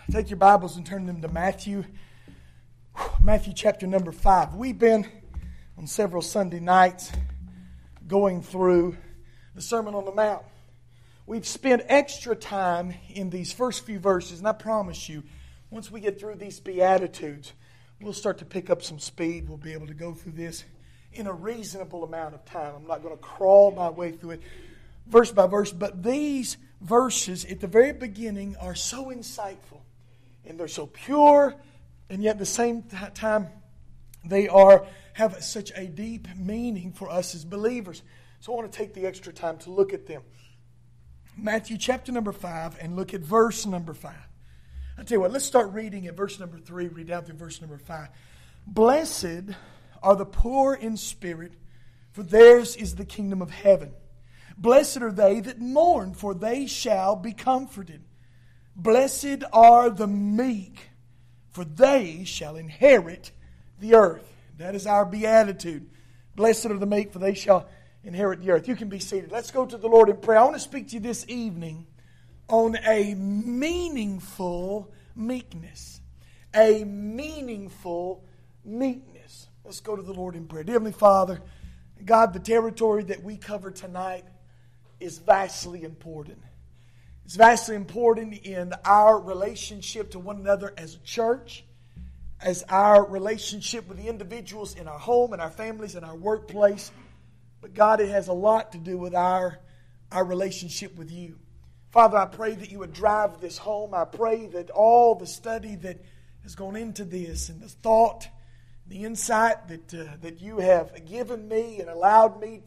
Take your Bibles and turn them to Matthew chapter number 5. We've been on several Sunday nights going through the Sermon on the Mount. We've spent extra time in these first few verses, and I promise you, once we get through these Beatitudes, we'll start to pick up some speed. We'll be able to go through this in a reasonable amount of time. I'm not going to crawl my way through it verse by verse, but these verses at the very beginning are so insightful, and they're so pure, and yet at the same time they have such a deep meaning for us as believers. So I want to take the extra time to look at them. Matthew chapter number 5, and look at verse number 5. I'll tell you what, let's start reading at verse number 3, read down through verse number 5. Blessed are the poor in spirit, for theirs is the kingdom of heaven. Blessed are they that mourn, for they shall be comforted. Blessed are the meek, for they shall inherit the earth. That is our beatitude. Blessed are the meek, for they shall inherit the earth. You can be seated. Let's go to the Lord in prayer. I want to speak to you this evening on a meaningful meekness. A meaningful meekness. Let's go to the Lord in prayer. Dear Heavenly Father, God, the territory that we cover tonight is vastly important. It's vastly important in our relationship to one another as a church, as our relationship with the individuals in our home, and our families, and our workplace. But God, it has a lot to do with our relationship with you. Father, I pray that you would drive this home. I pray that all the study that has gone into this, and the thought, the insight that you have given me and allowed me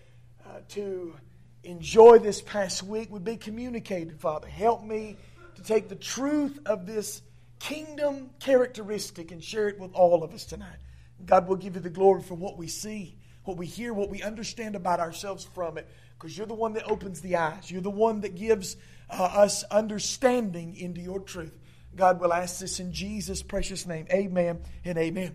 to enjoy this past week would be communicated, Father. Help me to take the truth of this kingdom characteristic and share it with all of us tonight. God will give you the glory for what we see, what we hear, what we understand about ourselves from it, because you're the one that opens the eyes. You're the one that gives us understanding into your truth. God will ask this in Jesus' precious name. Amen and amen.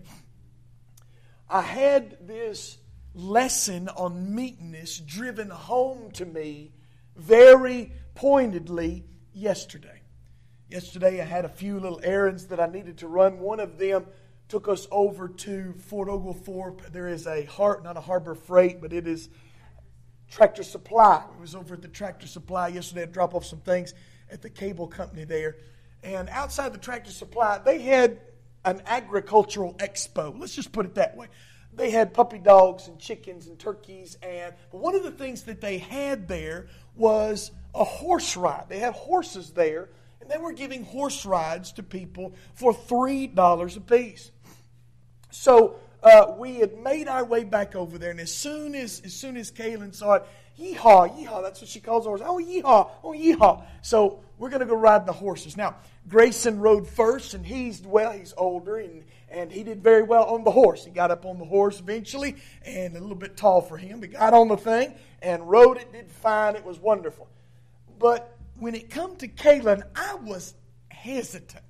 I had this lesson on meekness driven home to me very pointedly yesterday. Yesterday I had a few little errands that I needed to run. One of them took us over to Fort Oglethorpe. There is not a Harbor Freight, but it is Tractor Supply. I was over at the Tractor Supply yesterday to drop off some things at the cable company there. And outside the Tractor Supply, they had an agricultural expo. Let's just put it that way. They had puppy dogs and chickens and turkeys. But one of the things that they had there was a horse ride. They had horses there, and they were giving horse rides to people for $3 a piece. So we had made our way back over there, and as soon as Kaylin saw it, yeehaw, yeehaw, that's what she calls the horse. Oh, yeehaw, oh, yeehaw. So we're going to go ride the horses. Now, Grayson rode first, and he's older, and he did very well on the horse. He got up on the horse eventually, and a little bit tall for him. He got on the thing and rode it, did fine. It was wonderful. But when it come to Kaylin, I was hesitant.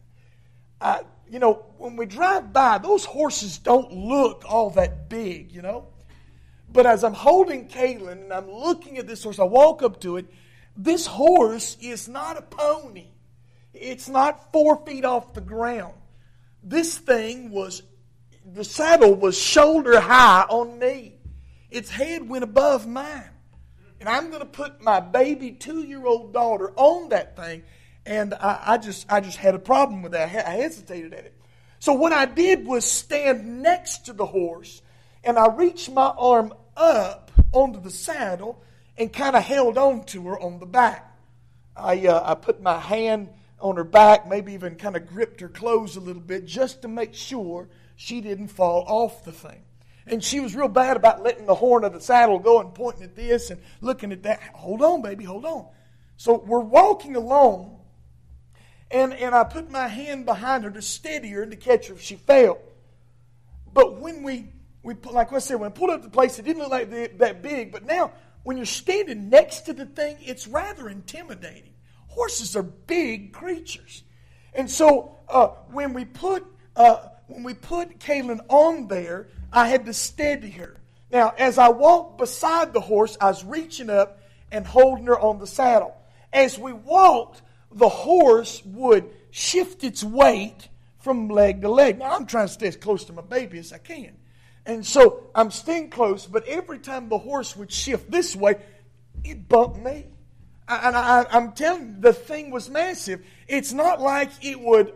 When we drive by, those horses don't look all that big, But as I'm holding Kaylin and I'm looking at this horse, I walk up to it. This horse is not a pony. It's not 4 feet off the ground. This thing the saddle was shoulder high on me. Its head went above mine. And I'm going to put my baby 2-year-old daughter on that thing. And I just had a problem with that. I hesitated at it. So what I did was stand next to the horse, and I reached my arm up onto the saddle and kind of held on to her on the back. I put my hand on her back, maybe even kind of gripped her clothes a little bit just to make sure she didn't fall off the thing. And she was real bad about letting the horn of the saddle go and pointing at this and looking at that. Hold on, baby, hold on. So we're walking along, and I put my hand behind her to steady her and to catch her if she fell. But when we like I said, when I pulled up the place, it didn't look like that big. But now, when you're standing next to the thing, it's rather intimidating. Horses are big creatures. And so when we put Kaylin on there, I had to steady her. Now, as I walked beside the horse, I was reaching up and holding her on the saddle. As we walked, the horse would shift its weight from leg to leg. Now, I'm trying to stay as close to my baby as I can. And so I'm staying close, but every time the horse would shift this way, it bumped me. I'm telling you, the thing was massive. It's not like it would,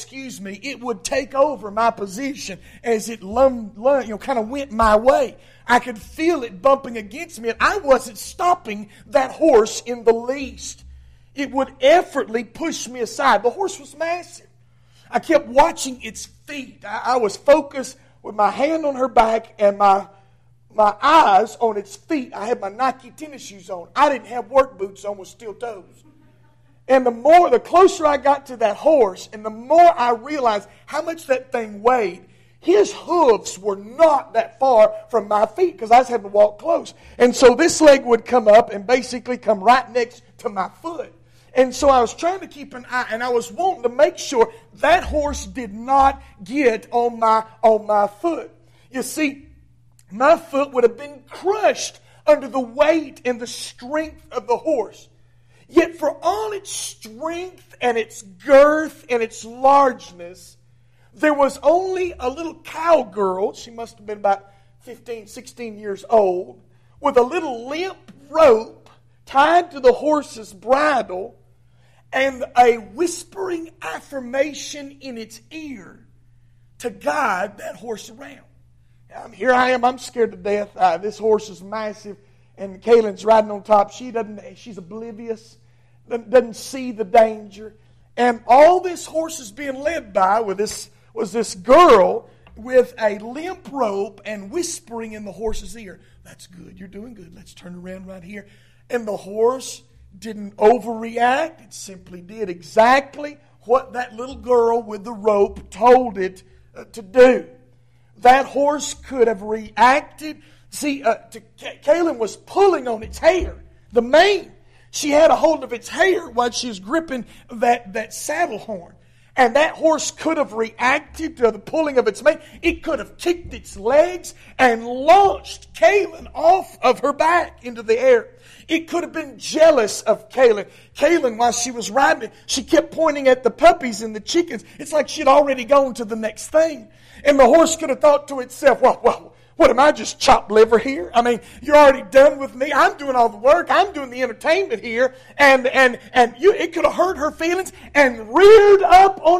it would take over my position as it kind of went my way. I could feel it bumping against me, and I wasn't stopping that horse in the least. It would effortlessly push me aside. The horse was massive. I kept watching its feet. I was focused with my hand on her back and my eyes on its feet. I had my Nike tennis shoes on. I didn't have work boots on with steel toes. And the closer I got to that horse, and the more I realized how much that thing weighed, his hooves were not that far from my feet because I was having to walk close. And so this leg would come up and basically come right next to my foot. And so I was trying to keep an eye, and I was wanting to make sure that horse did not get on my foot. You see, my foot would have been crushed under the weight and the strength of the horse. Yet for all its strength and its girth and its largeness, there was only a little cowgirl, she must have been about 15, 16 years old, with a little limp rope tied to the horse's bridle and a whispering affirmation in its ear to guide that horse around. Here I am, I'm scared to death. This horse is massive, and Kaylin's riding on top. She's oblivious, doesn't see the danger. And all this horse is being led by was this girl with a limp rope and whispering in the horse's ear. That's good, you're doing good. Let's turn around right here. And the horse didn't overreact. It simply did exactly what that little girl with the rope told it to do. That horse could have reacted. See, Kaylin was pulling on its hair, the mane. She had a hold of its hair while she was gripping that saddle horn. And that horse could have reacted to the pulling of its mane. It could have kicked its legs and launched Kaylin off of her back into the air. It could have been jealous of Kaylin. Kaylin, while she was riding, she kept pointing at the puppies and the chickens. It's like she'd already gone to the next thing. And the horse could have thought to itself, well, what am I, just chopped liver here? I mean, you're already done with me. I'm doing all the work. I'm doing the entertainment here. And it could have hurt her feelings and reared up on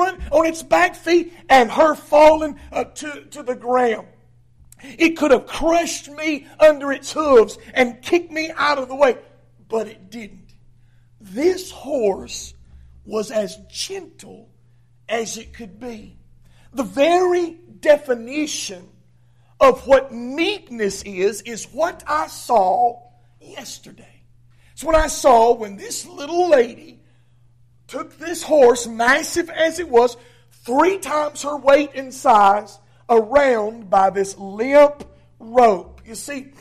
its back feet and her falling to the ground. It could have crushed me under its hooves and kicked me out of the way. But it didn't. This horse was as gentle as it could be. The very definition of what meekness is what I saw yesterday. It's what I saw when this little lady took this horse, massive as it was, 3 times her weight in size, around by this limp rope. You see,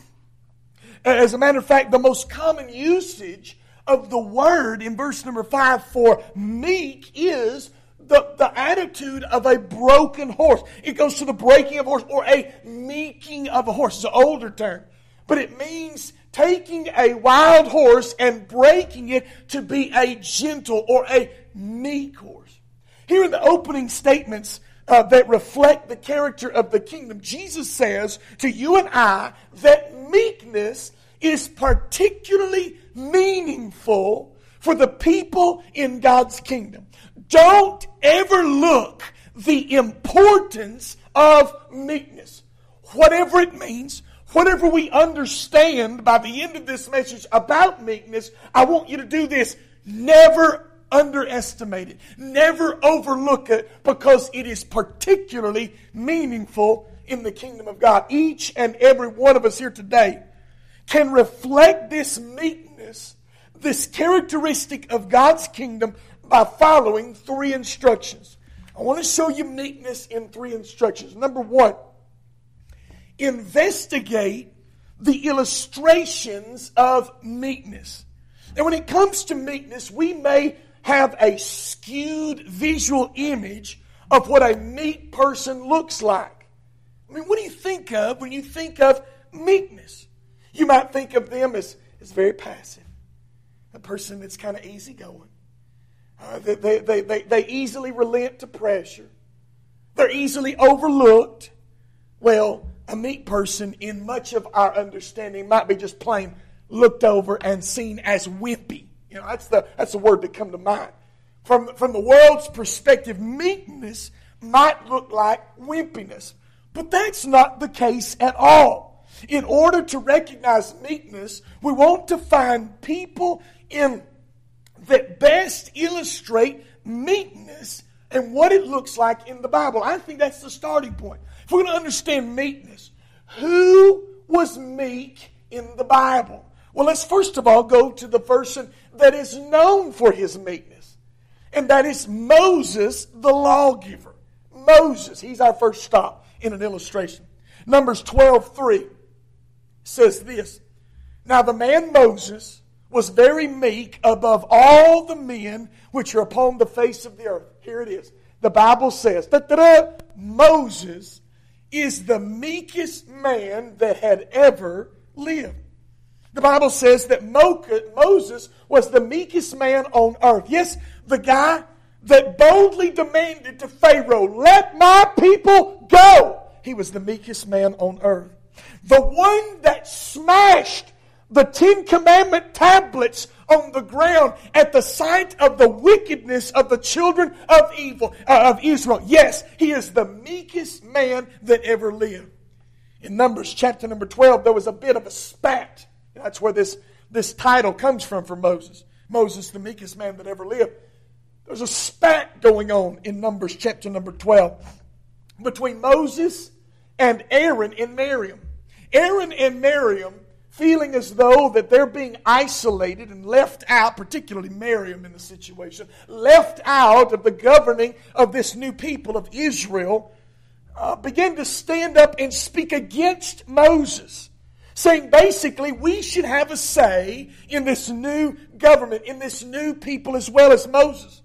as a matter of fact, the most common usage of the word in verse number 5 for meek is the attitude of a broken horse. It goes to the breaking of a horse or a meeking of a horse. It's an older term. But it means taking a wild horse and breaking it to be a gentle or a meek horse. Here in the opening statements that reflect the character of the kingdom, Jesus says to you and I that meekness is particularly meaningful for the people in God's kingdom. Don't ever look the importance of meekness. Whatever it means, whatever we understand by the end of this message about meekness, I want you to do this. Never underestimate it. Never overlook it, because it is particularly meaningful in the kingdom of God. Each and every one of us here today can reflect this meekness, this characteristic of God's kingdom, by following 3 instructions. I want to show you meekness in 3 instructions. Number 1, investigate the illustrations of meekness. And when it comes to meekness, we may have a skewed visual image of what a meek person looks like. I mean, what do you think of when you think of meekness? You might think of them as very passive, a person that's kind of easygoing. They easily relent to pressure. They're easily overlooked. Well, a meek person, in much of our understanding, might be just plain looked over and seen as wimpy. That's the word that come to mind. From the world's perspective, meekness might look like wimpiness. But that's not the case at all. In order to recognize meekness, we want to find people that best illustrate meekness and what it looks like in the Bible. I think that's the starting point. If we're going to understand meekness, who was meek in the Bible? Well, let's first of all go to the person that is known for his meekness. And that is Moses, the lawgiver. Moses, he's our first stop in an illustration. Numbers 12:3 says this. Now the man Moses was very meek above all the men which are upon the face of the earth. Here it is. The Bible says, Moses is the meekest man that had ever lived. The Bible says that Moses was the meekest man on earth. Yes, the guy that boldly demanded to Pharaoh, let my people go. He was the meekest man on earth. The one that smashed the 10 Commandment tablets on the ground at the sight of the wickedness of the children of Israel. Yes, he is the meekest man that ever lived. In Numbers chapter number 12, there was a bit of a spat. That's where this title comes from for Moses. Moses, the meekest man that ever lived. There's a spat going on in Numbers chapter number 12 between Moses and Aaron and Miriam. Aaron and Miriam, feeling as though that they're being isolated and left out, particularly Miriam in the situation, left out of the governing of this new people of Israel, began to stand up and speak against Moses, saying basically we should have a say in this new government, in this new people as well as Moses.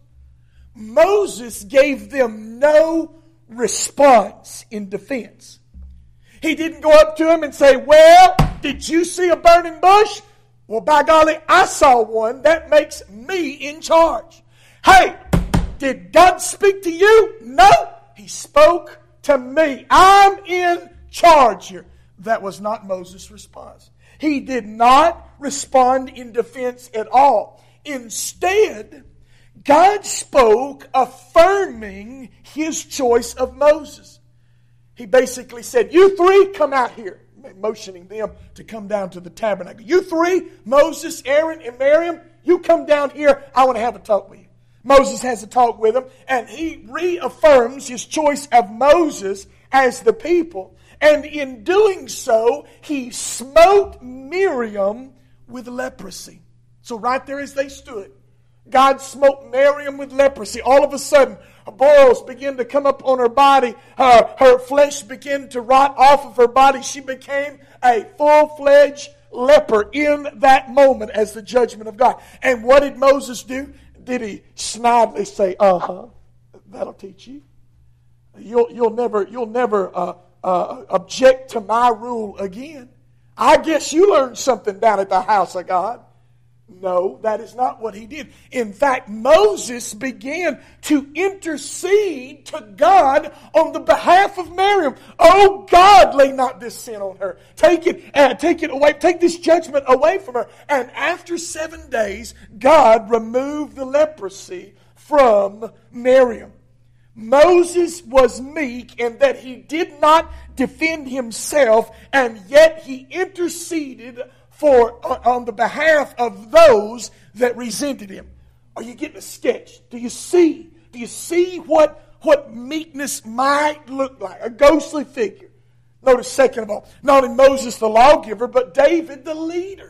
Moses gave them no response in defense. He didn't go up to him and say, well, did you see a burning bush? Well, by golly, I saw one. That makes me in charge. Hey, did God speak to you? No, He spoke to me. I'm in charge here. That was not Moses' response. He did not respond in defense at all. Instead, God spoke affirming His choice of Moses. He basically said, you three, come out here. Motioning them to come down to the tabernacle. You three, Moses, Aaron, and Miriam, you come down here. I want to have a talk with you. Moses has a talk with him, and he reaffirms his choice of Moses as the people. And in doing so, he smote Miriam with leprosy. So right there as they stood, God smote Miriam with leprosy. All of a sudden, boils began to come up on her body. Her flesh began to rot off of her body. She became a full-fledged leper in that moment as the judgment of God. And what did Moses do? Did he snidely say, that'll teach you. You'll never object to my rule again. I guess you learned something down at the house of God. No, that is not what he did. In fact, Moses began to intercede to God on the behalf of Miriam. Oh God, lay not this sin on her. Take it away. Take this judgment away from her. And after 7 days, God removed the leprosy from Miriam. Moses was meek in that he did not defend himself, and yet he interceded on the behalf of those that resented him. Are you getting a sketch? Do you see what meekness might look like? A ghostly figure. Notice, second of all, not only Moses the lawgiver, but David the leader.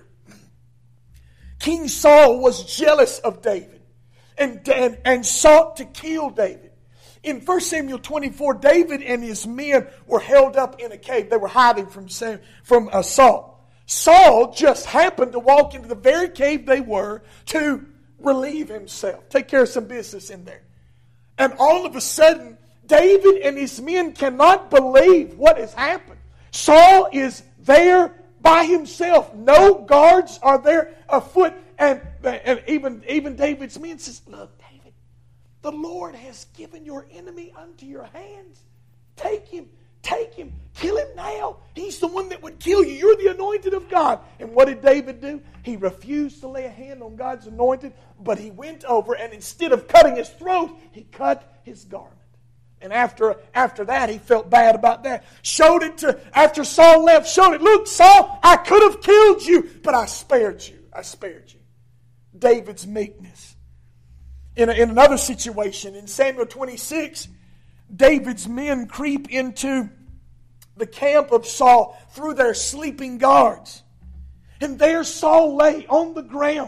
King Saul was jealous of David and sought to kill David. In 1 Samuel 24, David and his men were held up in a cave. They were hiding from Saul. Saul just happened to walk into the very cave they were to relieve himself, take care of some business in there. And all of a sudden, David and his men cannot believe what has happened. Saul is there by himself. No guards are there afoot. And even David's men says, look, David, the Lord has given your enemy unto your hands. Take him, kill him now. He's the one that would kill you. You're the anointed of God. And what did David do? He refused to lay a hand on God's anointed, but he went over and instead of cutting his throat, he cut his garment. And after that, he felt bad about that. After Saul left, showed it. Look, Saul, I could have killed you, but I spared you. David's meekness. In another situation, in Samuel 26, David's men creep into the camp of Saul through their sleeping guards. And there Saul lay on the ground,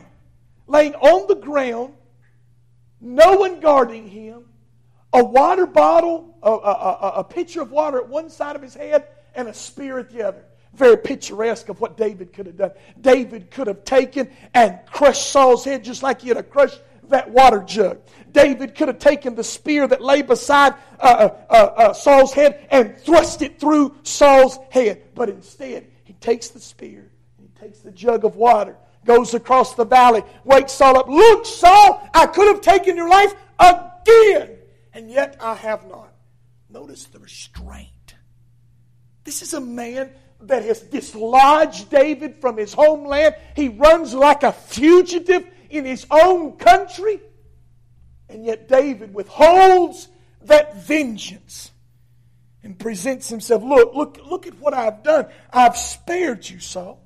no one guarding him, a water bottle, a pitcher of water at one side of his head, and a spear at the other. Very picturesque of what David could have done. David could have taken and crushed Saul's head just like he had crushed that water jug. David could have taken the spear that lay beside Saul's head and thrust it through Saul's head. But instead, he takes the spear, and he takes the jug of water, goes across the valley, wakes Saul up. Look, Saul, I could have taken your life again, and yet I have not. Notice the restraint. This is a man that has dislodged David from his homeland. He runs like a fugitive in his own country. And yet David withholds that vengeance and presents himself. Look at what I've done. I've spared you, Saul.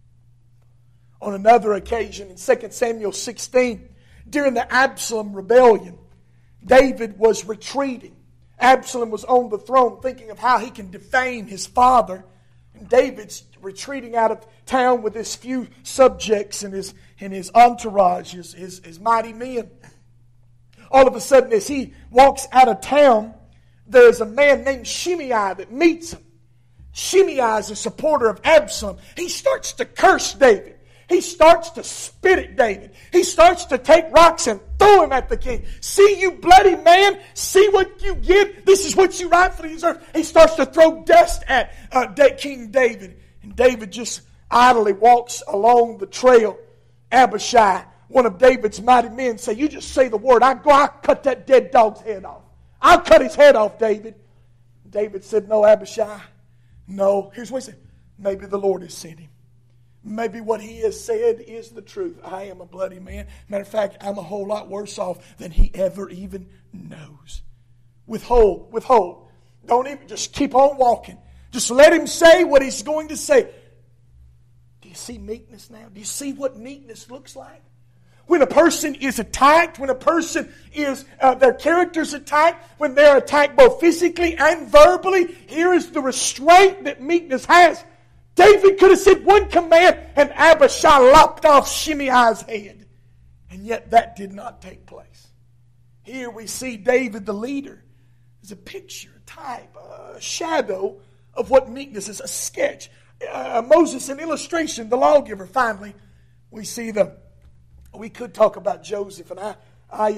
On another occasion in 2 Samuel 16, during the Absalom rebellion, David was retreating. Absalom was on the throne thinking of how he can defame his father. And David's retreating out of town with his few subjects and his entourage, his mighty men. All of a sudden, as he walks out of town, there's a man named Shimei that meets him. Shimei is a supporter of Absalom. He starts to curse David. He starts to spit at David. He starts to take rocks and throw him at the king. See, you bloody man. See what you get. This is what you rightfully deserve. He starts to throw dust at King David. And David just idly walks along the trail. Abishai, one of David's mighty men, say, you just say the word. I'll cut that dead dog's head off. I'll cut his head off, David. David said, no, Abishai. No. Here's what he said. Maybe the Lord has sent him. Maybe what he has said is the truth. I am a bloody man. Matter of fact, I'm a whole lot worse off than he ever even knows. Withhold. Don't even, just keep on walking. Just let him say what he's going to say. Do you see meekness now? Do you see what meekness looks like? When a person is attacked, when a person is, their character's attacked, when they're attacked both physically and verbally, here is the restraint that meekness has. David could have said one command and Abishai lopped off Shimei's head. And yet that did not take place. Here we see David the leader as a picture, a type, a shadow of what meekness is, a sketch. Moses, an illustration, the lawgiver. Finally, we see we could talk about Joseph, and I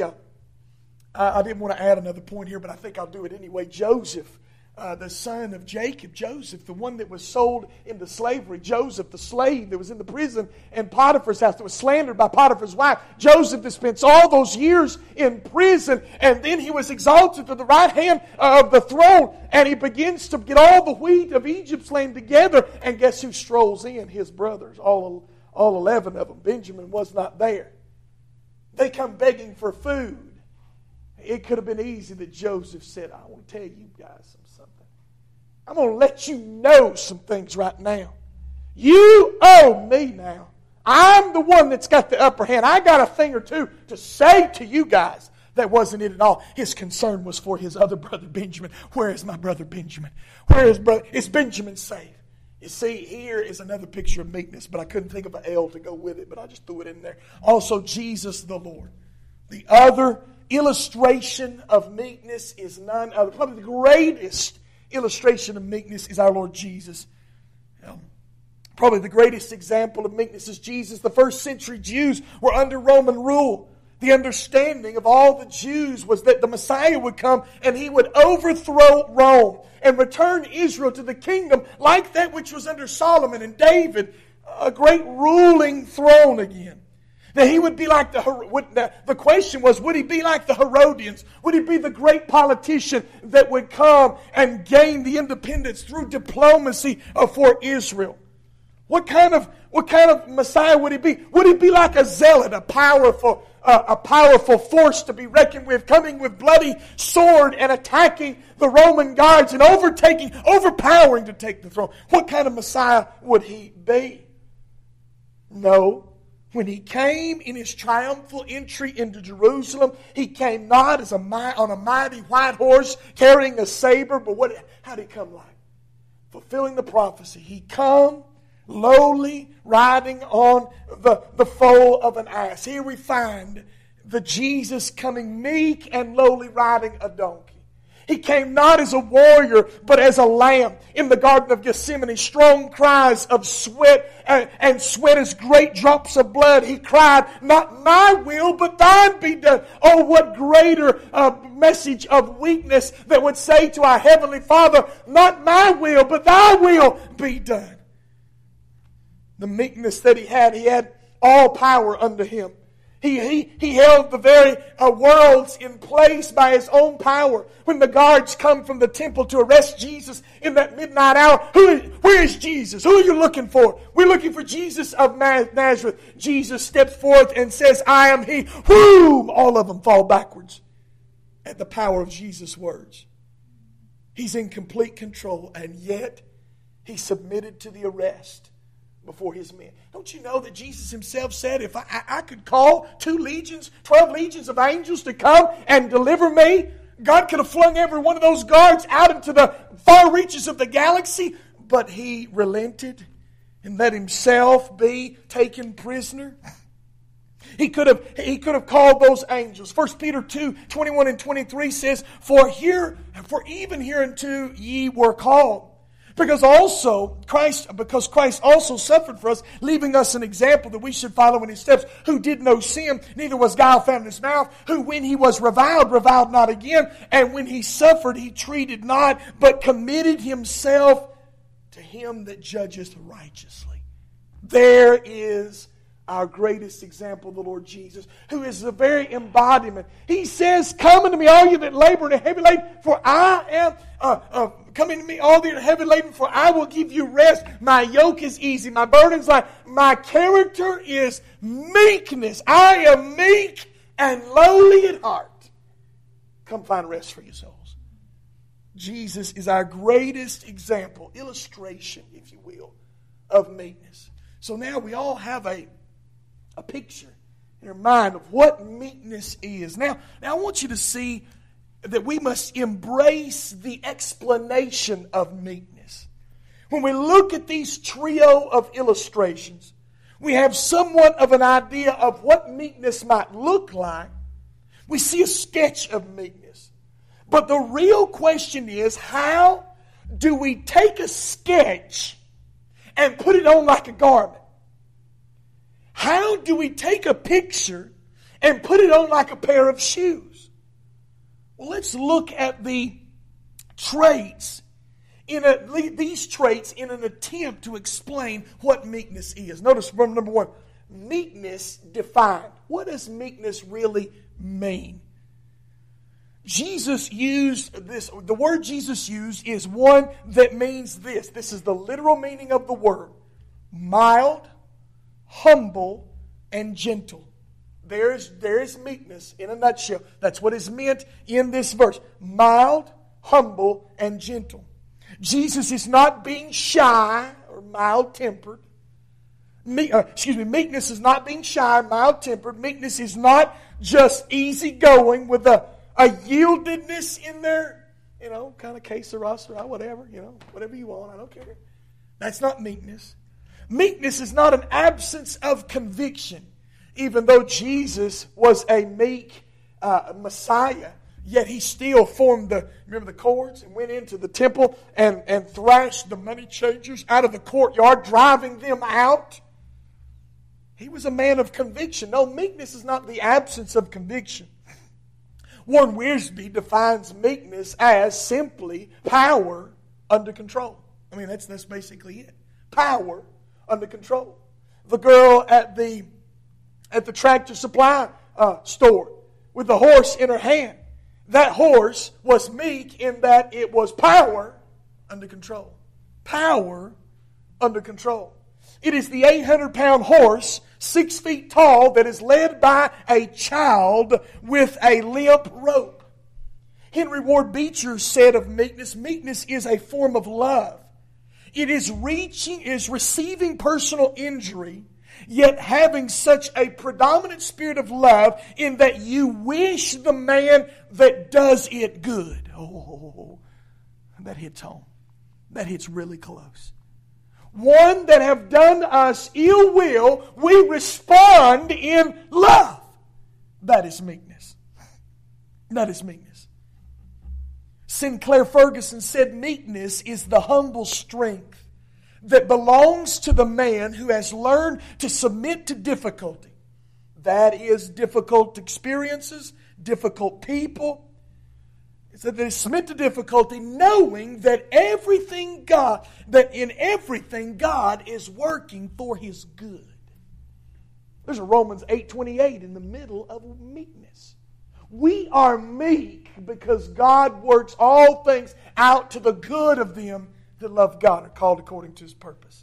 didn't want to add another point here, but I think I'll do it anyway. Joseph, the son of Jacob, Joseph, the one that was sold into slavery, Joseph, the slave that was in the prison in Potiphar's house, that was slandered by Potiphar's wife, Joseph that spent all those years in prison, and then he was exalted to the right hand of the throne, and he begins to get all the wheat of Egypt's land together, and guess who strolls in? His brothers, all 11 of them. Benjamin was not there. They come begging for food. It could have been easy that Joseph said, I want to tell you guys something. I'm going to let you know some things right now. You owe me now. I'm the one that's got the upper hand. I got a thing or two to say to you guys. That wasn't it at all. His concern was for his other brother Benjamin. Where is my brother Benjamin? Where is brother? Is Benjamin safe? You see, here is another picture of meekness, but I couldn't think of an L to go with it, but I just threw it in there. Also, Jesus the Lord. The other illustration of meekness is none other. Probably the greatest illustration of meekness is our Lord Jesus. Probably the greatest example of meekness is Jesus. The first century Jews were under Roman rule. The understanding of all the Jews was that the Messiah would come and he would overthrow Rome and return Israel to the kingdom like that which was under Solomon and David, a great ruling throne again. That he would be like the question was, would he be like the Herodians? Would he be the great politician that would come and gain the independence through diplomacy for Israel? What kind of Messiah would he be? Would he be like a zealot, a powerful force to be reckoned with, coming with bloody sword and attacking the Roman guards and overpowering to take the throne? What kind of Messiah would he be? No. When he came in his triumphal entry into Jerusalem, he came not on a mighty white horse carrying a saber, but how did he come like? Fulfilling the prophecy. He come lowly, riding on the foal of an ass. Here we find the Jesus coming meek and lowly, riding a donkey. He came not as a warrior, but as a lamb. In the Garden of Gethsemane, strong cries of sweat and sweat as great drops of blood. He cried, not my will, but thine be done. Oh, what greater message of weakness that would say to our Heavenly Father, not my will, but thy will be done. The meekness that he had all power under him. He held the very worlds in place by his own power. When the guards come from the temple to arrest Jesus in that midnight hour, where is Jesus? Who are you looking for? We're looking for Jesus of Nazareth. Jesus steps forth and says, I am he. Whom? All of them fall backwards at the power of Jesus' words. He's in complete control, and yet he submitted to the arrest before his men. Don't you know that Jesus himself said, if I could call 12 legions of angels to come and deliver me, God could have flung every one of those guards out into the far reaches of the galaxy, but he relented and let himself be taken prisoner. He could have called those angels. 1 Peter 2:21 and 23 says, For even hereunto ye were called. Because Christ also suffered for us, leaving us an example that we should follow in his steps, who did no sin, neither was guile found in his mouth, who when he was reviled not again, and when he suffered, he treated not, but committed himself to him that judgeth righteously. There is our greatest example, the Lord Jesus, who is the very embodiment. He says, come unto me, all you that labor and are heavy laden, for I am... Come unto me, all that are heavy laden, for I will give you rest. My yoke is easy, my burden's light. My character is meekness. I am meek and lowly at heart. Come find rest for your souls. Jesus is our greatest example, illustration, if you will, of meekness. So now we all have a picture in our mind of what meekness is. Now I want you to see that we must embrace the explanation of meekness. When we look at these trio of illustrations, we have somewhat of an idea of what meekness might look like. We see a sketch of meekness. But the real question is, how do we take a sketch and put it on like a garment? How do we take a picture and put it on like a pair of shoes? Well, let's look at the traits, these traits in an attempt to explain what meekness is. Notice, number one, meekness defined. What does meekness really mean? Jesus used this. The word Jesus used is one that means this. This is the literal meaning of the word. Mild, humble, and gentle. There is meekness in a nutshell. That's what is meant in this verse. Mild, humble, and gentle. Jesus is not being shy or mild-tempered. Meekness is not being shy, mild-tempered. Meekness is not just easygoing with a yieldedness in there, kind of que sera, whatever, whatever you want, I don't care. That's not meekness. Meekness is not an absence of conviction. Even though Jesus was a meek Messiah, yet he still formed the cords and went into the temple and thrashed the money changers out of the courtyard, driving them out. He was a man of conviction. No, meekness is not the absence of conviction. Warren Wiersbe defines meekness as simply power under control. I mean, that's basically it. Power under control. The girl at the at the tractor supply store with the horse in her hand. That horse was meek in that it was power under control. Power under control. It is the 800-pound horse, 6 feet tall, that is led by a child with a limp rope. Henry Ward Beecher said of meekness, meekness is a form of love. It is receiving personal injury, yet having such a predominant spirit of love in that you wish the man that does it good. Oh, that hits home. That hits really close. One that have done us ill will, we respond in love. That is meekness. That is meekness. Sinclair Ferguson said meekness is the humble strength that belongs to the man who has learned to submit to difficulty. That is difficult experiences, difficult people. So they submit to difficulty knowing that in everything God is working for His good. There's a Romans 8:28 in the middle of meekness. We are meek because God works all things out to the good of them that love God, are called according to His purpose.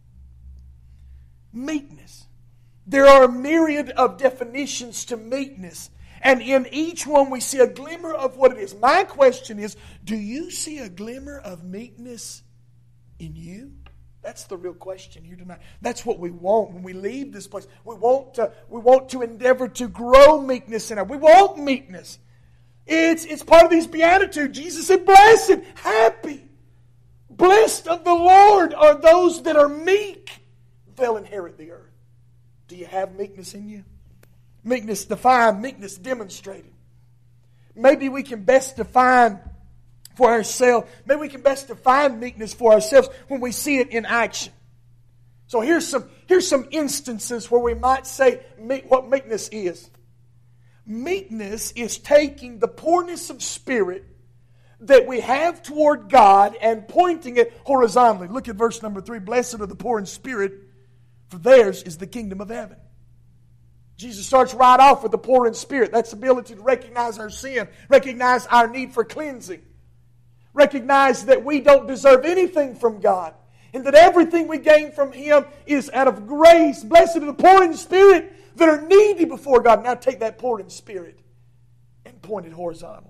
Meekness. There are a myriad of definitions to meekness. And in each one we see a glimmer of what it is. My question is, do you see a glimmer of meekness in you? That's the real question here tonight. That's what we want when we leave this place. We want to endeavor to grow meekness in us. We want meekness. It's part of these Beatitudes. Jesus said, blessed, happy, blessed of the Lord are those that are meek. They'll inherit the earth. Do you have meekness in you? Meekness defined, meekness demonstrated. Maybe we can best define for ourselves. Maybe we can best define meekness for ourselves when we see it in action. So here's some instances where we might say what meekness is. Meekness is taking the poorness of spirit that we have toward God and pointing it horizontally. Look at verse number 3. Blessed are the poor in spirit, for theirs is the kingdom of heaven. Jesus starts right off with the poor in spirit. That's the ability to recognize our sin, recognize our need for cleansing, recognize that we don't deserve anything from God, and that everything we gain from Him is out of grace. Blessed are the poor in spirit that are needy before God. Now take that poor in spirit and point it horizontally.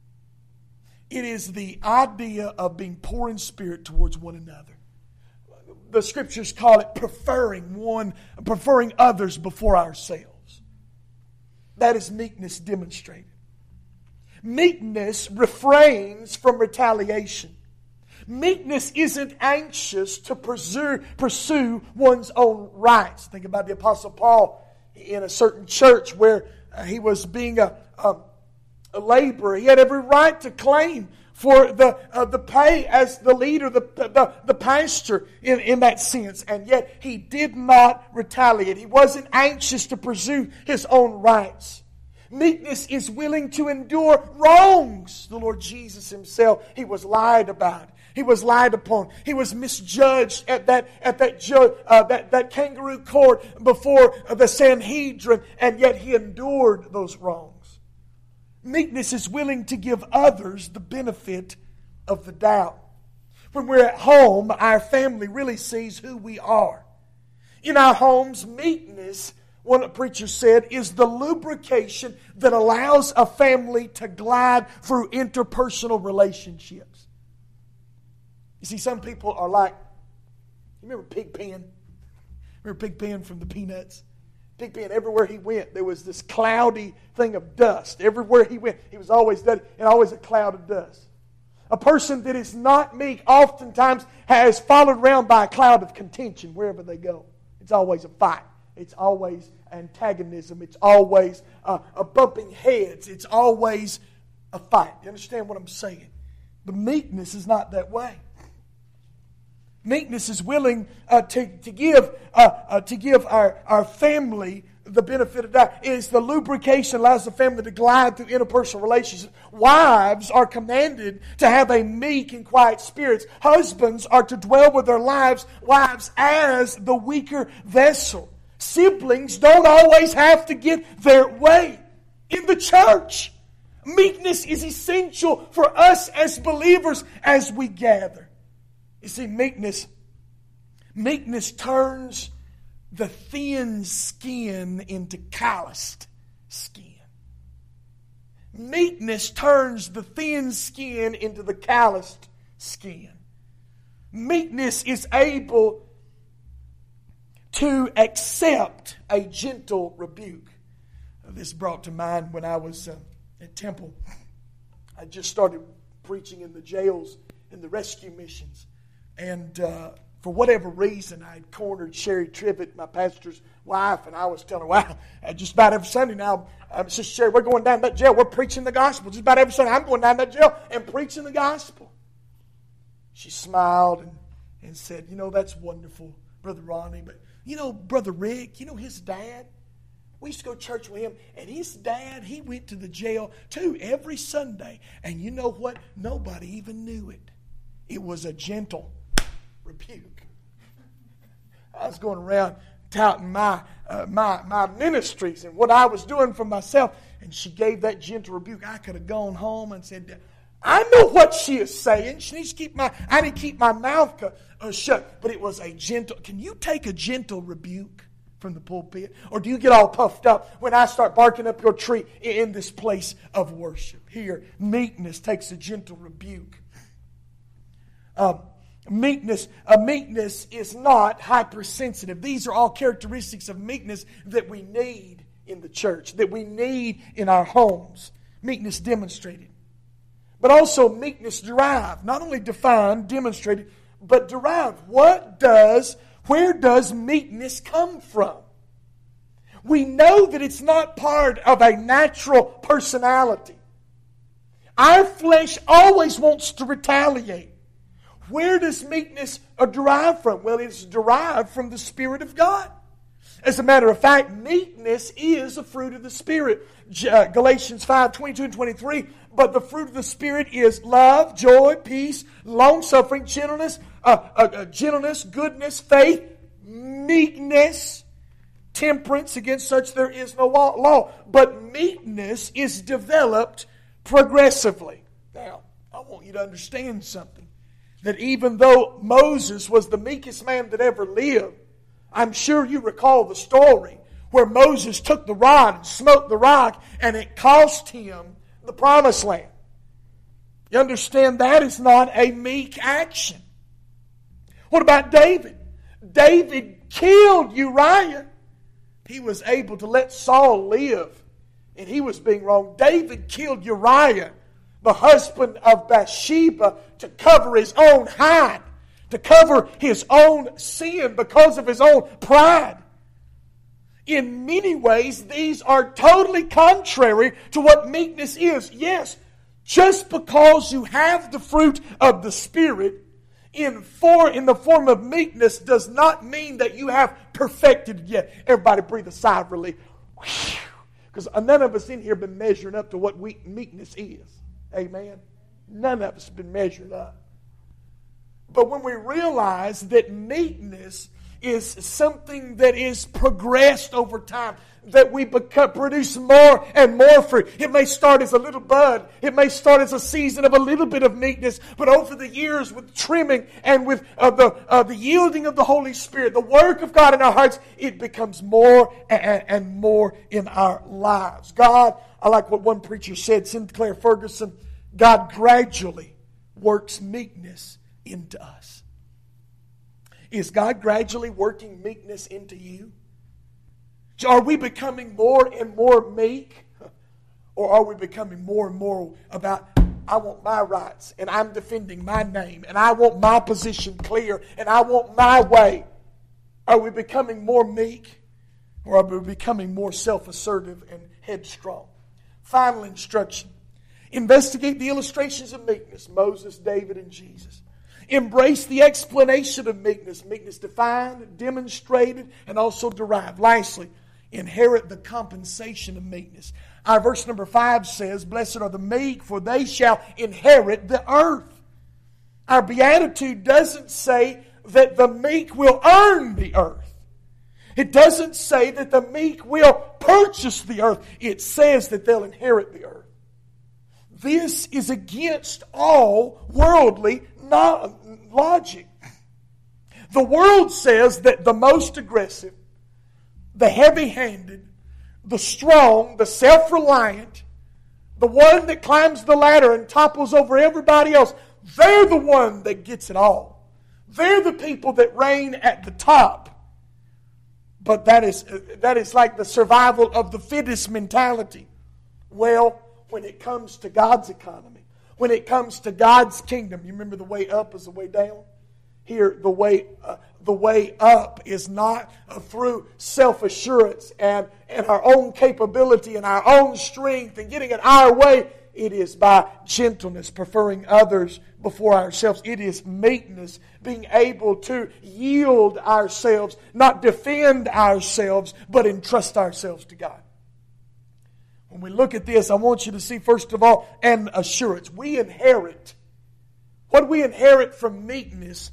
It is the idea of being poor in spirit towards one another. The Scriptures call it preferring others before ourselves. That is meekness demonstrated. Meekness refrains from retaliation. Meekness isn't anxious to pursue one's own rights. Think about the Apostle Paul in a certain church where he was being a laborer. He had every right to claim for the pay as the leader, the pastor in that sense. And yet he did not retaliate. He wasn't anxious to pursue his own rights. Meekness is willing to endure wrongs. The Lord Jesus Himself, He was lied about. He was lied upon. He was misjudged at that kangaroo court before the Sanhedrin, and yet He endured those wrongs. Meekness is willing to give others the benefit of the doubt. When we're at home, our family really sees who we are. In our homes, meekness, one preacher said, is the lubrication that allows a family to glide through interpersonal relationships. You see, some people are like, you remember Pigpen? Remember Pigpen from the Peanuts? Pigpen, everywhere he went, there was this cloudy thing of dust. Everywhere he went, he was always dirty and always a cloud of dust. A person that is not meek oftentimes has followed around by a cloud of contention wherever they go. It's always a fight. It's always antagonism. It's always a bumping heads. It's always a fight. You understand what I'm saying? But meekness is not that way. Meekness is willing to give our family the benefit of that. It is the lubrication that allows the family to glide through interpersonal relationships. Wives are commanded to have a meek and quiet spirit. Husbands are to dwell with their wives as the weaker vessel. siblings don't always have to get their way in the church. Meekness is essential for us as believers as we gather. You see, meekness turns the thin skin into calloused skin. Meekness turns the thin skin into the calloused skin. Meekness is able to accept a gentle rebuke. This brought to mind when I was at Temple. I just started preaching in the jails in the rescue missions. And for whatever reason, I had cornered Sherry Trivett, my pastor's wife, and I was telling her, wow, just about every Sunday now, Sister Sherry, we're going down to that jail. We're preaching the gospel. Just about every Sunday, I'm going down to that jail and preaching the gospel. She smiled and said, you know, that's wonderful, Brother Ronnie, but you know, Brother Rick, you know his dad? We used to go to church with him, and his dad, he went to the jail too every Sunday. And you know what? Nobody even knew it. It was a gentle rebuke. I was going around touting my ministries and what I was doing for myself, and she gave that gentle rebuke. I could have gone home and said, I know what she is saying. She needs to I need to keep my mouth shut. But it was a gentle. Can you take a gentle rebuke from the pulpit? Or do you get all puffed up when I start barking up your tree in this place of worship? Here, meekness takes a gentle rebuke. Meekness is not hypersensitive. These are all characteristics of meekness that we need in the church, that we need in our homes. Meekness demonstrated. But also meekness derived. Not only defined, demonstrated, but derived. Where does meekness come from? We know that it's not part of a natural personality. Our flesh always wants to retaliate. Where does meekness derive from? Well, it's derived from the Spirit of God. As a matter of fact, meekness is a fruit of the Spirit. Galatians 5:22 and 23. But the fruit of the Spirit is love, joy, peace, long-suffering, gentleness, goodness, faith, meekness, temperance. Against such there is no law. But meekness is developed progressively. Now, I want you to understand something. That even though Moses was the meekest man that ever lived, I'm sure you recall the story where Moses took the rod and smote the rock and it cost him the promised land. You understand that is not a meek action. What about David? David killed Uriah. He was able to let Saul live, and he was being wrong. David killed Uriah, the husband of Bathsheba, to cover his own hide, to cover his own sin because of his own pride. In many ways, these are totally contrary to what meekness is. Yes, just because you have the fruit of the Spirit in the form of meekness does not mean that you have perfected it yet. Everybody breathe a sigh of relief. Because none of us in here have been measuring up to what meekness is. Amen? None of us have been measured up. But when we realize that meekness is something that is progressed over time, that we produce more and more fruit. It may start as a little bud. It may start as a season of a little bit of meekness. But over the years, with trimming and with the yielding of the Holy Spirit, the work of God in our hearts, it becomes more and more in our lives. God, I like what one preacher said, Sinclair Ferguson, God gradually works meekness into us. Is God gradually working meekness into you? Are we becoming more and more meek? Or are we becoming more and more about, I want my rights, and I'm defending my name, and I want my position clear, and I want my way? Are we becoming more meek? Or are we becoming more self-assertive and headstrong? Final instruction. Investigate the illustrations of meekness, Moses, David, and Jesus. Embrace the explanation of meekness. Meekness defined, demonstrated, and also derived. Lastly, inherit the compensation of meekness. Our verse number 5 says, Blessed are the meek, for they shall inherit the earth. Our beatitude doesn't say that the meek will earn the earth. It doesn't say that the meek will purchase the earth. It says that they'll inherit the earth. This is against all worldly logic. The world says that the most aggressive, the heavy-handed, the strong, the self-reliant, the one that climbs the ladder and topples over everybody else, they're the one that gets it all. They're the people that reign at the top. But that is like the survival of the fittest mentality. Well, when it comes to God's economy, when it comes to God's kingdom, you remember the way up is the way down? Here, the way up is not through self-assurance and our own capability and our own strength and getting it our way. It is by gentleness, preferring others before ourselves. It is meekness, being able to yield ourselves, not defend ourselves, but entrust ourselves to God. When we look at this, I want you to see, first of all, an assurance. We inherit. What we inherit from meekness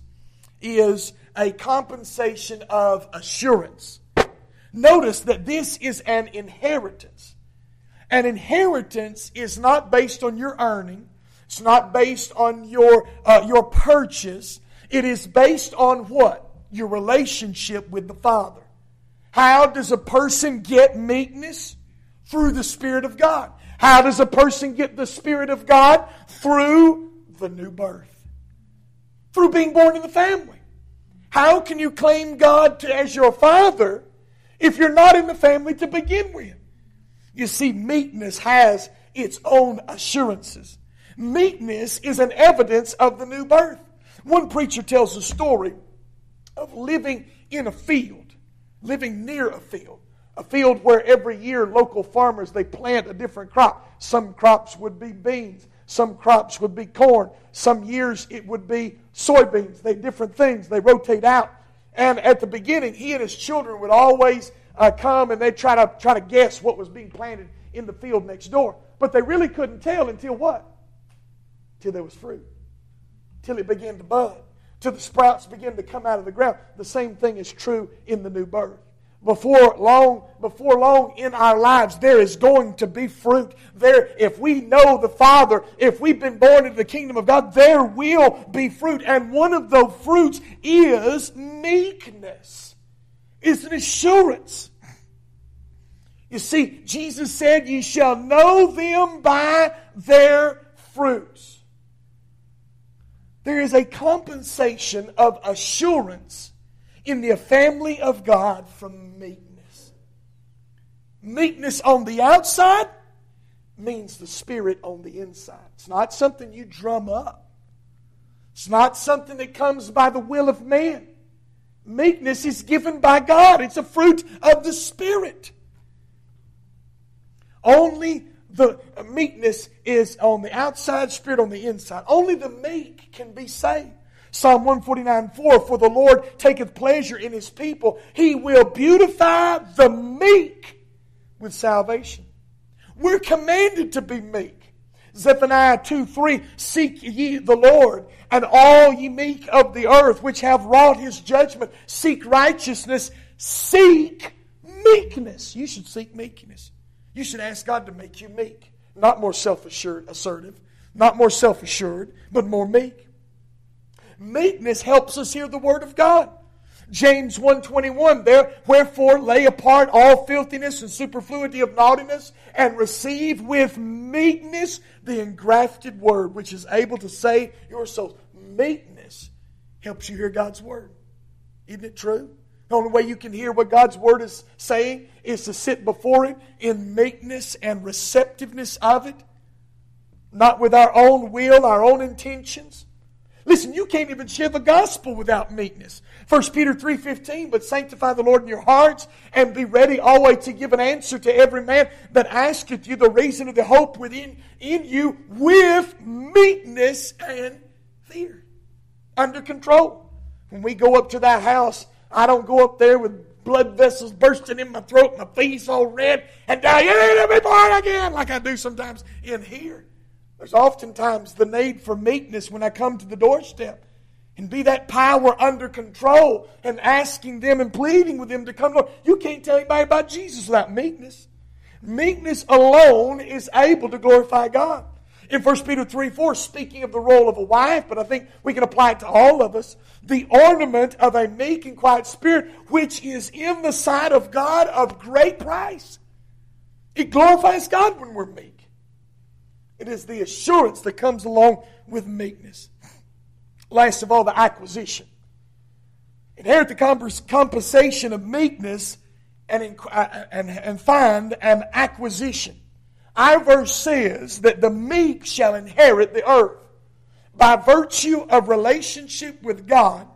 is a compensation of assurance. Notice that this is an inheritance. An inheritance is not based on your earning. It's not based on your purchase. It is based on what? Your relationship with the Father. How does a person get meekness? Through the Spirit of God. How does a person get the Spirit of God? Through the new birth. Through being born in the family. How can you claim God as your Father if you're not in the family to begin with? You see, meekness has its own assurances. Meekness is an evidence of the new birth. One preacher tells a story of living in a field, living near a field where every year local farmers, they plant a different crop. Some crops would be beans. Some crops would be corn. Some years it would be soybeans. They different things. They rotate out. And at the beginning, he and his children would always come and they'd try to guess what was being planted in the field next door. But they really couldn't tell until what? Till there was fruit. Till it began to bud. Till the sprouts began to come out of the ground. The same thing is true in the new birth. Before long in our lives, there is going to be fruit. There, if we know the Father, if we've been born into the kingdom of God, there will be fruit. And one of those fruits is meekness. It's an assurance. You see, Jesus said, "Ye shall know them by their fruits." There is a compensation of assurance in the family of God from meekness. Meekness on the outside means the Spirit on the inside. It's not something you drum up. It's not something that comes by the will of man. Meekness is given by God. It's a fruit of the Spirit. Only the meekness is on the outside, Spirit on the inside. Only the meek can be saved. Psalm 149:4, "For the Lord taketh pleasure in His people. He will beautify the meek with salvation." We're commanded to be meek. Zephaniah 2:3, "Seek ye the Lord, and all ye meek of the earth, which have wrought His judgment. Seek righteousness, seek meekness." You should seek meekness. You should ask God to make you meek. Not more assertive, not more self-assured, but more meek. Meekness helps us hear the Word of God. James 1:21, "Wherefore lay apart all filthiness and superfluity of naughtiness, and receive with meekness the engrafted Word, which is able to save your souls." Meekness helps you hear God's Word. Isn't it true? The only way you can hear what God's Word is saying is to sit before it in meekness and receptiveness of it. Not with our own will, our own intentions. Listen, you can't even share the gospel without meekness. 1 Peter 3:15, "But sanctify the Lord in your hearts, and be ready always to give an answer to every man that asketh you the reason of the hope within you, with meekness and fear." Under control. When we go up to that house, I don't go up there with blood vessels bursting in my throat, my face all red, and "You need to be born again," like I do sometimes in here. There's oftentimes the need for meekness when I come to the doorstep. and be that power under control and asking them and pleading with them to come to Lord. You can't tell anybody about Jesus without meekness. Meekness alone is able to glorify God. In 1 Peter 3:4, speaking of the role of a wife, but I think we can apply it to all of us, the ornament of a meek and quiet spirit, which is in the sight of God of great price. It glorifies God when we're meek. It is the assurance that comes along with meekness. Last of all, the acquisition. Inherit the compensation of meekness and find an acquisition. Our verse says that the meek shall inherit the earth. By virtue of relationship with God,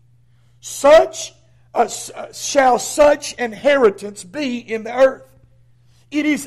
shall such inheritance be in the earth. It is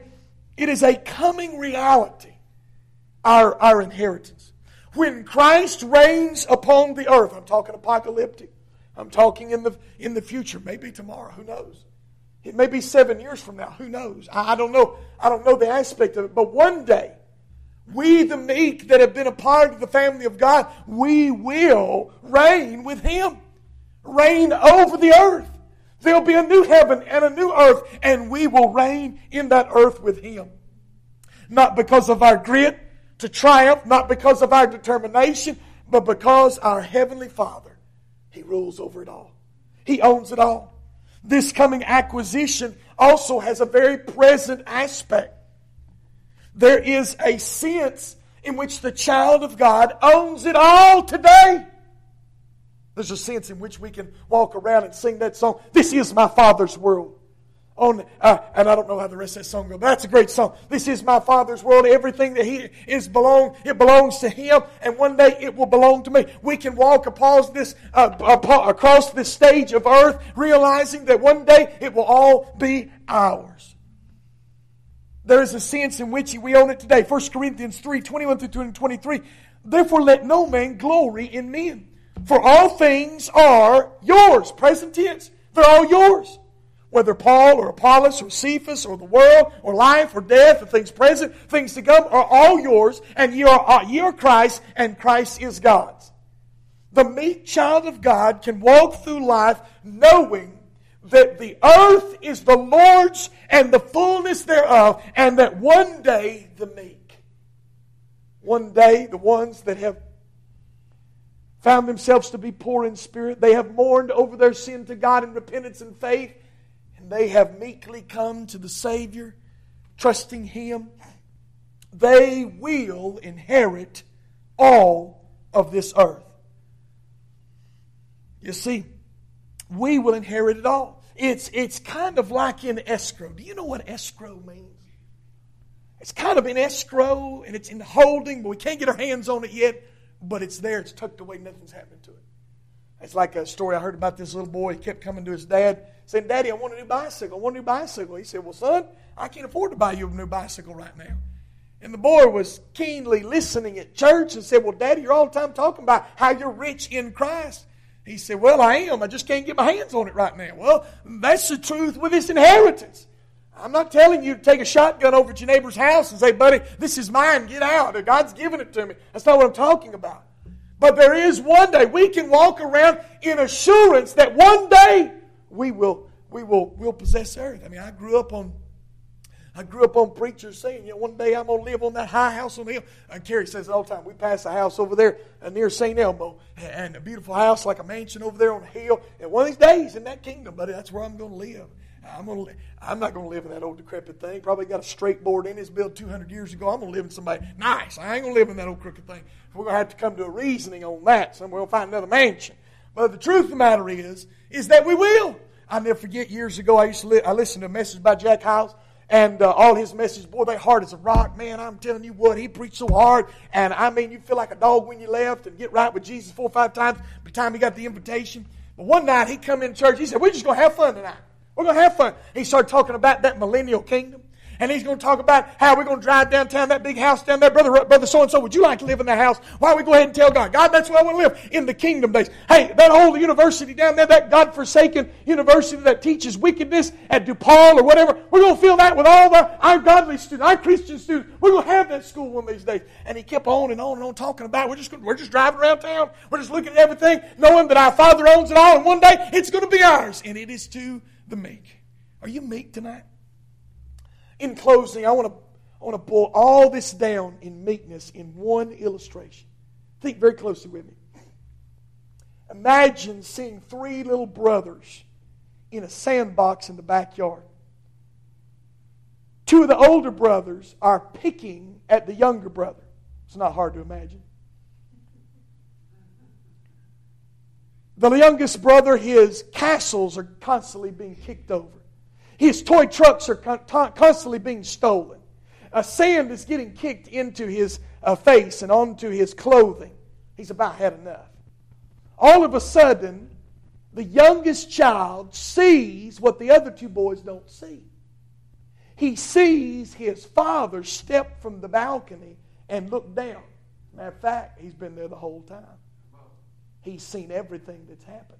a coming reality, our inheritance. When Christ reigns upon the earth, I'm talking apocalyptic. I'm talking in the future, maybe tomorrow, who knows? It may be 7 years from now. Who knows? I don't know. I don't know the aspect of it. But one day, we the meek that have been a part of the family of God, we will reign with Him. Reign over the earth. There'll be a new heaven and a new earth, and we will reign in that earth with Him. Not because of our grit to triumph, not because of our determination, but because our Heavenly Father, He rules over it all. He owns it all. This coming acquisition also has a very present aspect. There is a sense in which the child of God owns it all today. There's a sense in which we can walk around and sing that song, "This is my Father's world." And I don't know how the rest of that song goes, but that's a great song. This is my Father's world. Everything that He is it belongs to Him, and one day it will belong to me. We can walk across this stage of earth, realizing that one day it will all be ours. There is a sense in which we own it today. 1 Corinthians 3:21-23. Therefore let no man glory in men, for all things are yours. Present tense. They're all yours. Whether Paul or Apollos or Cephas or the world or life or death or things present, things to come are all yours, and you are Christ, and Christ is God's. The meek child of God can walk through life knowing that the earth is the Lord's and the fullness thereof, and that one day the meek, one day the ones that have found themselves to be poor in spirit, they have mourned over their sin to God in repentance and faith, and they have meekly come to the Savior, trusting Him, they will inherit all of this earth. You see, we will inherit it all. It's kind of like in escrow. Do you know what escrow means? It's kind of in escrow, and it's in holding, but we can't get our hands on it yet, but it's there. It's tucked away. Nothing's happening to it. It's like a story I heard about this little boy. He kept coming to his dad saying, "Daddy, I want a new bicycle. I want a new bicycle." He said, "Well, son, I can't afford to buy you a new bicycle right now." And the boy was keenly listening at church and said, "Well, Daddy, you're all the time talking about how you're rich in Christ." He said, "Well, I am. I just can't get my hands on it right now." Well, that's the truth with this inheritance. I'm not telling you to take a shotgun over at your neighbor's house and say, "Buddy, this is mine. Get out. God's given it to me." That's not what I'm talking about. But there is one day we can walk around in assurance that one day we'll possess earth. I mean, I grew up on preachers saying, one day I'm going to live on that high house on the hill. And Carrie says all the time, we pass a house over there near St. Elmo, and a beautiful house like a mansion over there on the hill. And one of these days in that kingdom, buddy, that's where I'm going to live. I'm not going to live in that old decrepit thing. Probably got a straight board in. It's built 200 years ago. I'm going to live in somebody nice. I ain't going to live in that old crooked thing. We're going to have to come to a reasoning on that. Somewhere we'll find another mansion. But the truth of the matter is that we will. I'll never forget years ago, I listened to a message by Jack Hyles. And all his messages, boy, they hard as a rock. Man, I'm telling you what, he preached so hard. And I mean, you feel like a dog when you left and get right with Jesus 4 or 5 times by the time he got the invitation. But one night, he come in church. He said, "We're just going to have fun tonight. We're going to have fun." He started talking about that millennial kingdom. And he's going to talk about how we're going to drive downtown, that big house down there. Brother so-and-so, would you like to live in that house? Why don't we go ahead and tell God, God, that's where I want to live in the kingdom days. Hey, that whole university down there, that God-forsaken university that teaches wickedness at DePaul or whatever, we're going to fill that with all our godly students, our Christian students. We're going to have that school one of these days. And he kept on and on and on talking about it. We're just driving around town. We're just looking at everything, knowing that our Father owns it all, and one day it's going to be ours. And it is to the meek. Are you meek tonight? In closing, I want to boil all this down in meekness in one illustration. Think very closely with me. Imagine seeing three little brothers in a sandbox in the backyard. Two of the older brothers are picking at the younger brother. It's not hard to imagine. The youngest brother, his castles are constantly being kicked over. His toy trucks are constantly being stolen. Sand is getting kicked into his face and onto his clothing. He's about had enough. All of a sudden, the youngest child sees what the other two boys don't see. He sees his father step from the balcony and look down. Matter of fact, he's been there the whole time. He's seen everything that's happened.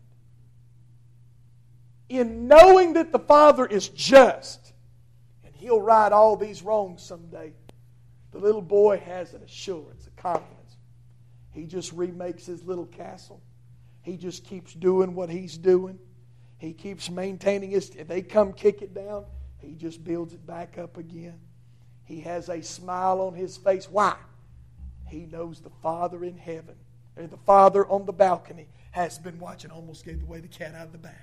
In knowing that the Father is just and He'll right all these wrongs someday, the little boy has an assurance, a confidence. He just remakes his little castle. He just keeps doing what he's doing. He keeps maintaining his... If they come kick it down, he just builds it back up again. He has a smile on his face. Why? He knows the Father in heaven, or the Father on the balcony, has been watching. Almost gave away the cat out of the bag.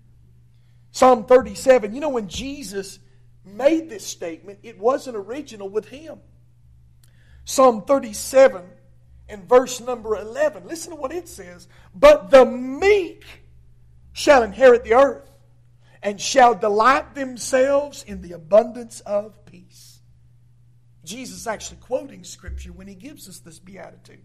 Psalm 37, you know, when Jesus made this statement, it wasn't original with Him. Psalm 37 and verse number 11, listen to what it says. But the meek shall inherit the earth and shall delight themselves in the abundance of peace. Jesus is actually quoting Scripture when He gives us this beatitude.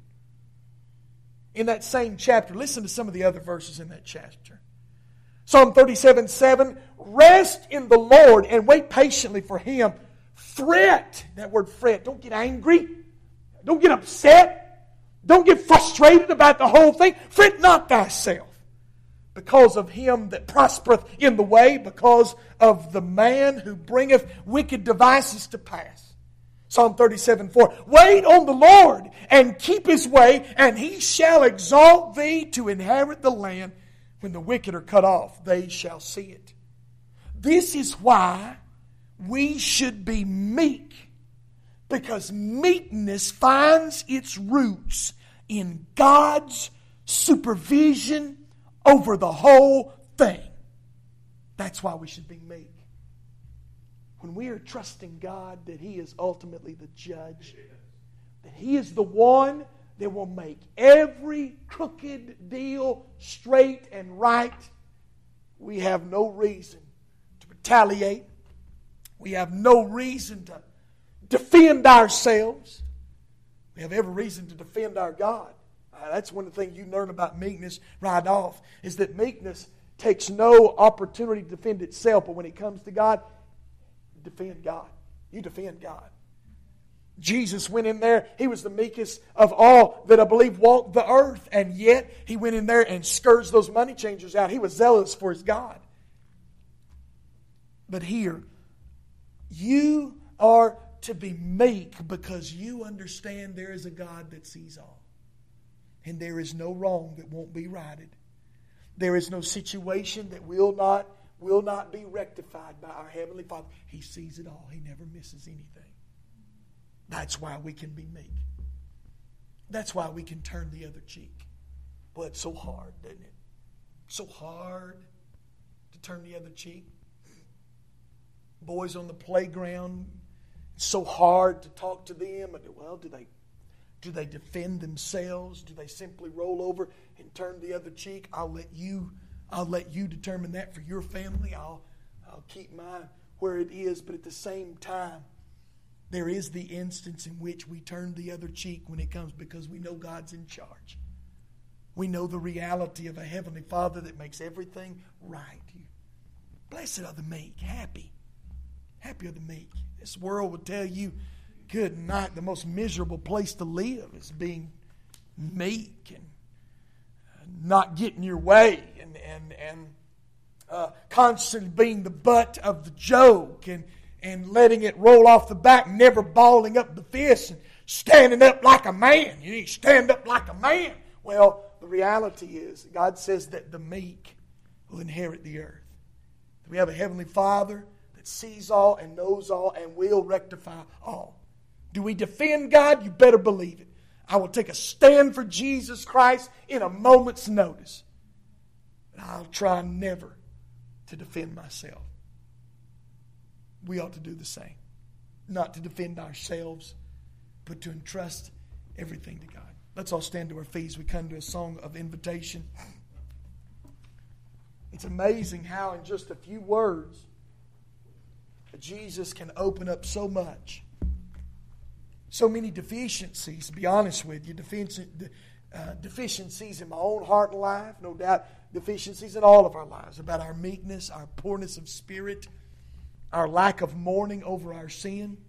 In that same chapter, listen to some of the other verses in that chapter. Psalm 37:7, rest in the Lord and wait patiently for Him. Fret, that word fret, don't get angry. Don't get upset. Don't get frustrated about the whole thing. Fret not thyself because of him that prospereth in the way, because of the man who bringeth wicked devices to pass. Psalm 37:4, wait on the Lord and keep His way, and He shall exalt thee to inherit the land. When the wicked are cut off, they shall see it. This is why we should be meek, because meekness finds its roots in God's supervision over the whole thing. That's why we should be meek. When we are trusting God that He is ultimately the judge, that He is the one that will make every crooked deal straight and right, we have no reason to retaliate. We have no reason to defend ourselves. We have every reason to defend our God. That's one of the things you learn about meekness right off, is that meekness takes no opportunity to defend itself, but when it comes to God, defend God. You defend God. Jesus went in there. He was the meekest of all that I believe walked the earth. And yet, He went in there and scourged those money changers out. He was zealous for His God. But here, you are to be meek because you understand there is a God that sees all. And there is no wrong that won't be righted. There is no situation that will not be rectified by our Heavenly Father. He sees it all. He never misses anything. That's why we can be meek. That's why we can turn the other cheek. Boy, it's so hard, isn't it? So hard to turn the other cheek. Boys on the playground, it's so hard to talk to them. Well, do they defend themselves? Do they simply roll over and turn the other cheek? I'll let you determine that for your family. I'll keep mine where it is. But at the same time, there is the instance in which we turn the other cheek when it comes, because we know God's in charge. We know the reality of a Heavenly Father that makes everything right. Blessed are the meek, happy. Happy are the meek. This world would tell you, good night, the most miserable place to live is being meek and not getting your way and constantly being the butt of the joke and letting it roll off the back, never balling up the fist and standing up like a man. You need to stand up like a man. Well, the reality is, God says that the meek will inherit the earth. We have a Heavenly Father that sees all and knows all and will rectify all. Do we defend God? You better believe it. I will take a stand for Jesus Christ in a moment's notice. But I'll try never to defend myself. We ought to do the same. Not to defend ourselves, but to entrust everything to God. Let's all stand to our feet as we come to a song of invitation. It's amazing how in just a few words Jesus can open up so much. So many deficiencies, to be honest with you. Deficiencies in my own heart and life. No doubt deficiencies in all of our lives. About our meekness, our poorness of spirit, our lack of mourning over our sin.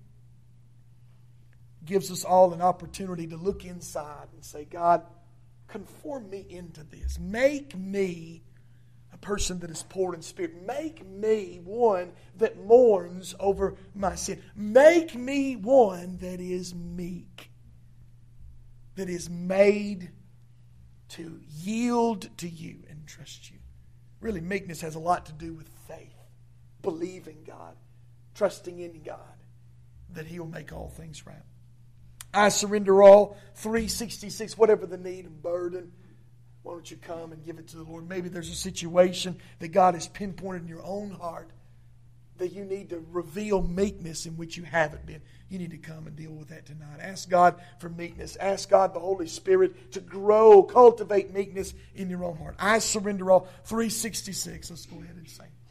Gives us all an opportunity to look inside and say, God, conform me into this. Make me a person that is poor in spirit. Make me one that mourns over my sin. Make me one that is meek. That is made to yield to you and trust you. Really, meekness has a lot to do with faith. Believing God. Trusting in God. That He'll make all things right. I surrender all. 366, whatever the need and burden. Why don't you come and give it to the Lord? Maybe there's a situation that God has pinpointed in your own heart that you need to reveal meekness in which you haven't been. You need to come and deal with that tonight. Ask God for meekness. Ask God, the Holy Spirit, to grow, cultivate meekness in your own heart. I surrender all. 366. Let's go ahead and sing.